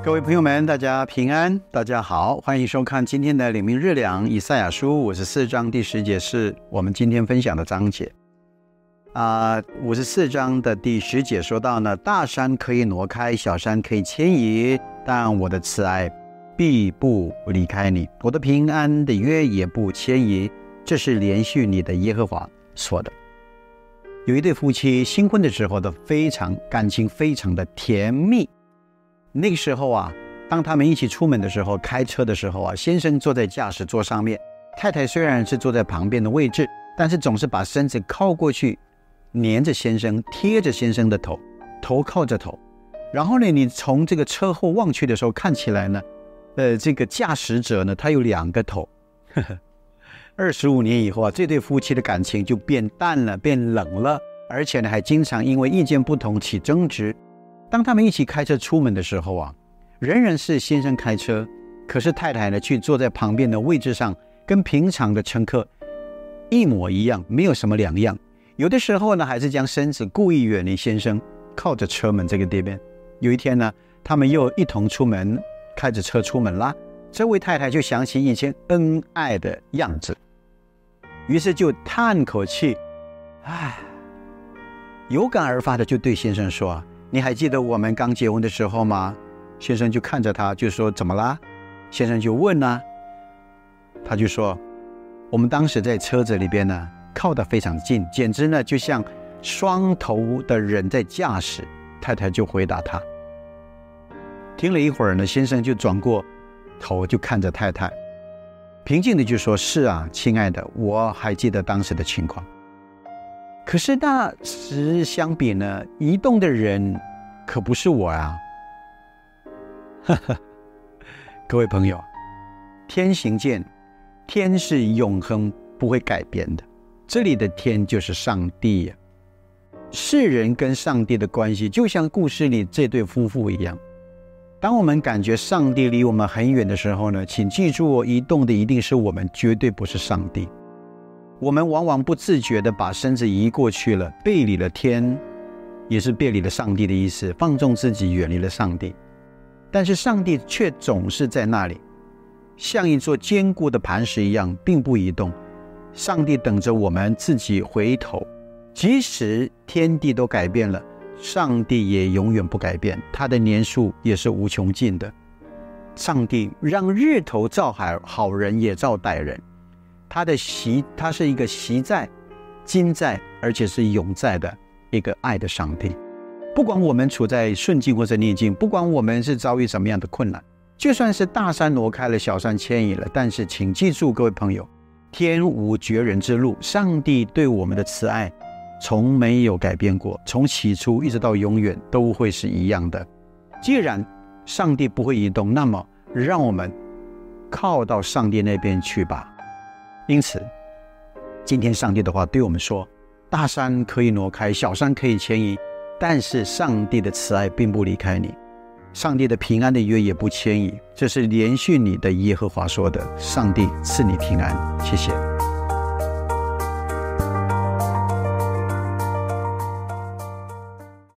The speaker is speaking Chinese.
各位朋友们，大家平安，大家好，欢迎收看今天的领命日粮以赛亚书54章第10节是我们今天分享的章节。54章的第10节说到呢，大山可以挪开，小山可以迁移，但我的慈爱必不离开你，我的平安的约也不迁移，这是连续你的耶和华说的。有一对夫妻新婚的时候的感情非常的甜蜜。那个时候当他们一起出门的时候，开车的时候先生坐在驾驶座上面，太太虽然是坐在旁边的位置，但是总是把身子靠过去，黏着先生，贴着先生的头，头靠着头。然后呢，你从这个车后望去的时候，看起来呢，这个驾驶者呢，他有2个头。25年以后这对夫妻的感情就变淡了，变冷了，而且呢，还经常因为意见不同起争执。当他们一起开车出门的时候仍然是先生开车，可是太太呢去坐在旁边的位置上，跟平常的乘客一模一样，没有什么两样。有的时候呢，还是将身子故意远离先生，靠着车门这个地边。有一天呢，他们又一同出门，开着车出门啦。这位太太就想起以前恩爱的样子，于是就叹口气，有感而发的就对先生说，你还记得我们刚结婚的时候吗？先生就看着他就说，怎么啦？先生就问他就说，我们当时在车子里边呢，靠得非常近，简直呢就像双头的人在驾驶。太太就回答他。听了一会儿呢，先生就转过头就看着太太，平静的就说，是啊，亲爱的，我还记得当时的情况。可是那时相比呢，移动的人可不是我各位朋友，天行健，天是永恒不会改变的，这里的天就是上帝世人跟上帝的关系就像故事里这对夫妇一样。当我们感觉上帝离我们很远的时候呢，请记住移动的一定是我们，绝对不是上帝。我们往往不自觉地把身子移过去了，背离了天，也是背离了上帝的意思，放纵自己，远离了上帝。但是上帝却总是在那里，像一座坚固的磐石一样，并不移动。上帝等着我们自己回头，即使天地都改变了，上帝也永远不改变，他的年数也是无穷尽的。上帝让日头照好人也照歹人，他是一个习在、今在，而且是永在的一个爱的上帝。不管我们处在顺境或者逆境，不管我们是遭遇什么样的困难，就算是大山挪开了，小山迁移了，但是请记住各位朋友，天无绝人之路，上帝对我们的慈爱从没有改变过，从起初一直到永远都会是一样的。既然上帝不会移动，那么让我们靠到上帝那边去吧。因此今天上帝的话对我们说，大山可以挪开，小山可以迁移，但是上帝的慈爱并不离开你，上帝的平安的约也不迁移，这是连续你的耶和华说的，上帝赐你平安。谢谢。